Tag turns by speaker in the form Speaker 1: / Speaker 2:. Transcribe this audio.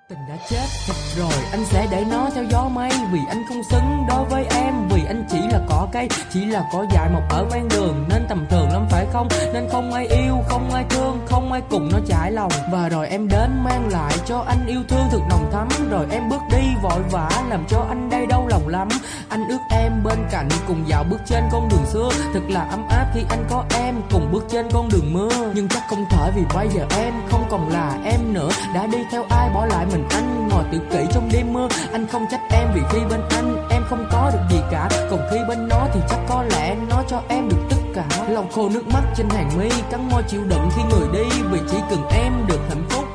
Speaker 1: Tình đã chết thật rồi, anh sẽ để nó theo gió mây. Vì anh không xứng đối với em, vì anh chỉ là cỏ cây, chỉ là cỏ dại mọc ở ven đường. Nên tầm thường lắm phải không? Nên không ai yêu, không ai thương, không ai cùng nó trải lòng. Và rồi em đến mang lại cho anh yêu thương thật nồng thắm. Rồi em bước đi vội vã làm cho anh đây đau lòng lắm. Anh ước em bên cạnh cùng dạo bước trên con đường xưa. Thật là ấm áp khi anh có em cùng bước trên con đường mưa. Nhưng chắc không thể vì bây giờ em không còn là em nữa. Đã đi theo ai bỏ lại mình anh ngồi tự kỷ trong đêm mưa. Anh không trách em vì khi bên anh em không có được gì cả. Còn khi bên nó thì chắc có lẽ nó cho em được tất cả. Lòng khô nước mắt trên hàng mi, cắn môi chịu đựng khi người đi. Vì chỉ cần em được hạnh phúc